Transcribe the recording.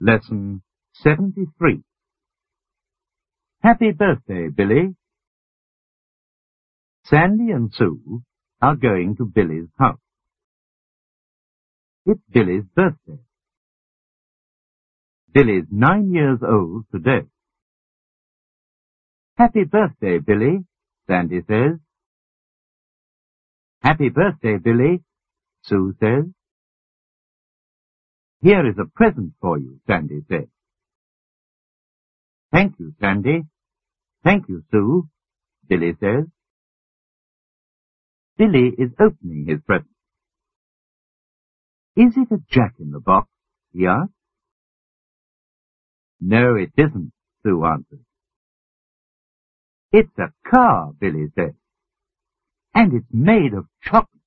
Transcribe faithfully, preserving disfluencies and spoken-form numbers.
Lesson seventy-three. Happy birthday, Billy. Sandy and Sue are going to Billy's house. It's Billy's birthday. Billy's nine years old today. Happy birthday, Billy, Sandy says. Happy birthday, Billy, Sue says. Here is a present for you, Sandy says. Thank you, Sandy. Thank you, Sue, Billy says. Billy is opening his present. Is it a jack-in-the-box? He asks. No, it isn't, Sue answers. It's a car, Billy says. And it's made of chocolate.